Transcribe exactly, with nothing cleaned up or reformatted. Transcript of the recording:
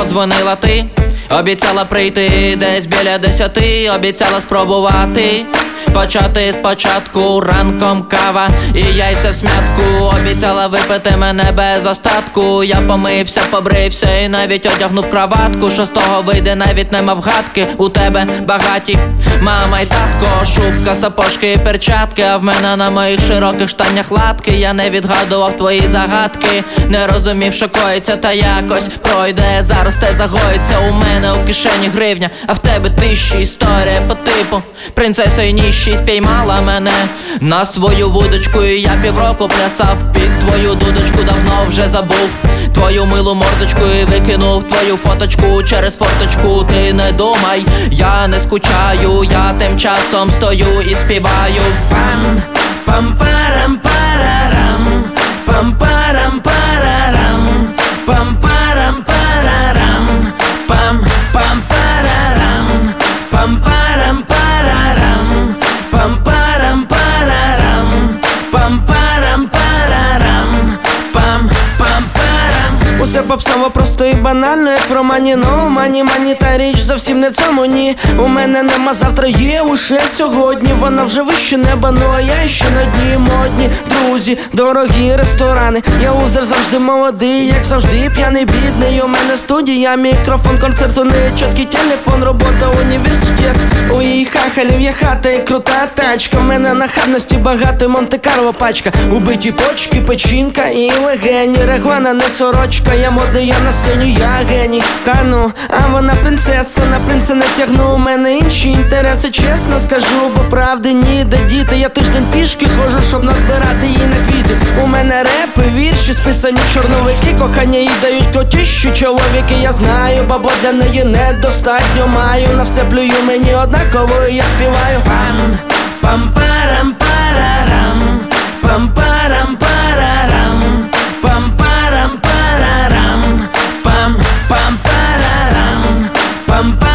подзвонила ти, обіцяла прийти десь біля десяти, обіцяла спробувати почати спочатку, ранком кава і яйця в смятку. Обіцяла випити мене без остатку. Я помився, побрився і навіть одягнув краватку. Що з того вийде, навіть нема вгадки. У тебе багаті мама й татко, шубка, сапожки і перчатки, а в мене на моїх широких штанях латки. Я не відгадував твої загадки, не розумів, що коїться, та якось пройде. Зараз те загоїться, у мене у кишені гривня, а в тебе тисячі. Історія по типу принцеса і ніщий спіймала мене на свою вудочку, і я півроку плясав під твою дудочку. Давно вже забув твою милу мордочку і викинув твою фоточку через форточку. Ти не думай, я не скучаю, я тим часом стою і співаю. Пам, пам-парам, парарам, пам-парам, парарам, пам-парам, парарам, пам, пам-парарам, пам-парам, парарам, пам-парам, парарам, пам-парам, парарам, пам-пам-парам. Усе попсово, просто і банально, як в романі. Ну, мані, мані, та річ зовсім не в цьому, ні. У мене нема завтра, є уже сьогодні. Вона вже вище неба, ну а я ще на дні. Модні друзі, дорогі ресторани. Я узер завжди молодий, як завжди п'яний, бідний. У мене студія, мікрофон, концерту, нечіткий телефон, робота, університет. У її хахалів є хата і крута тачка. В мене нахабності багато, Монте-Карло пачка. Убиті почки, печінка і легені. Реглана не сорочка, я модний, я на сцені, я геній. Та ну, а вона принцеса, на принца не тягну. У мене інші інтереси, чесно скажу, бо правди ніде діти. Я тиждень пішки хожу, щоб назбирати її на квіти. У мене репи, вірші, списані чорновики. Кохання їй дають крутіші чоловіки. Я знаю, бабо для неї недостатньо маю. На все плюю, мені однаково, і я співаю. Пам, пам-парам, парарам, пам-парам, парарам, пам-парам, парарам, пам, пам-парарам, пам-парам.